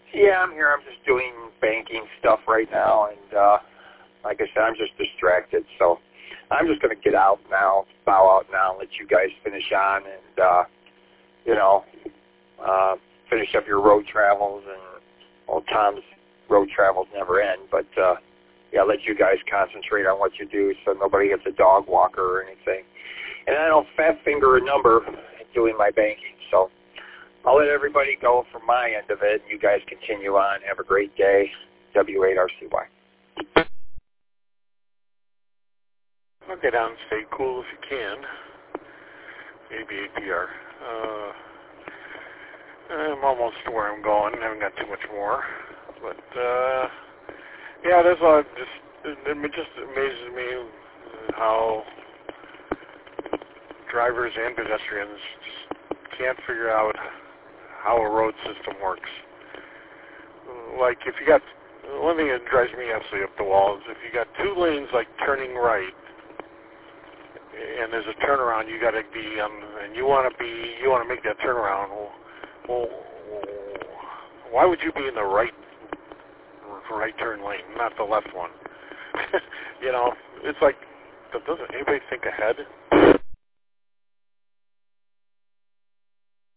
Yeah, I'm here. I'm just doing banking stuff right now, and like I said, I'm just distracted. So I'm just going to get out now, bow out now, and let you guys finish on, and finish up your road travels. And well, Tom's road travels never end, but yeah, let you guys concentrate on what you do, so nobody gets a dog walker or anything. And I don't fat finger a number doing my banking, so I'll let everybody go from my end of it. You guys continue on. Have a great day. W8RCY. I'll get down and stay cool if you can. Maybe APR. I'm almost to where I'm going. I haven't got too much more. But, yeah, that's all. It just amazes me how drivers and pedestrians just can't figure out how a road system works. Like, if you got, one thing that drives me absolutely up the wall is if you got two lanes, like, turning right, and there's a turnaround you got to be on, and you want to make that turnaround, well, why would you be in the right turn lane, not the left one? You know, it's like, doesn't anybody think ahead?